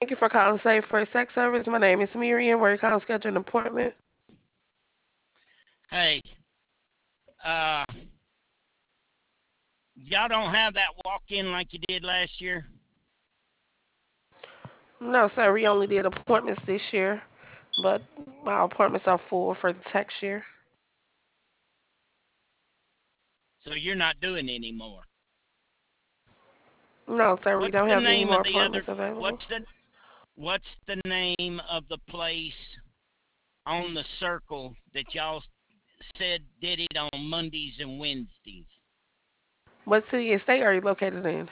Thank you for calling Safe for Sex Service. My name is Miriam. Where you calling schedule an appointment? Hey, uh, y'all don't have that walk in like you did last year? No, sir. We only did appointments this year, but my appointments are full for the next year. So you're not doing any more. No, sir. We What's don't the have any name more of the other appointments available. what's the name of the place on the circle that y'all said did it on Mondays and Wednesdays? What city and state are you located in?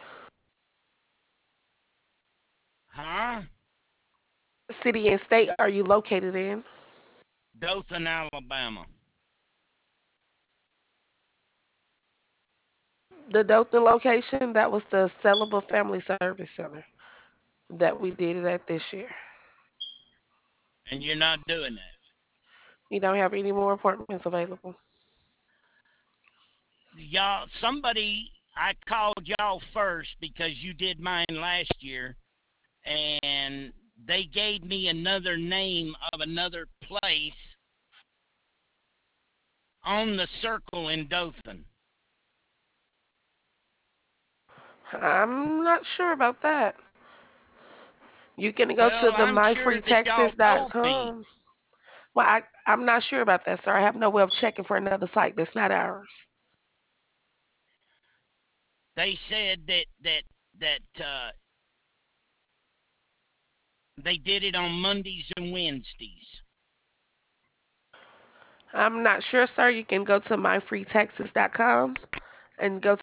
Huh? What city and state are you located in? Dothan, Alabama. The Dothan location, that was the Celebrate Family Service Center that we did it at this year. And you're not doing that. We don't have any more appointments available. Y'all somebody I called y'all first because you did mine last year and they gave me another name of another place on the circle in Dothan. I'm not sure about that. You can go to Well, the I'm sure that y'all told me. myfreetexas.com. Well, I'm not sure about that, sir. I have no way of checking for another site that's not ours. They said that they did it on Mondays and Wednesdays. I'm not sure, sir. You can go to myfreetexas.com and go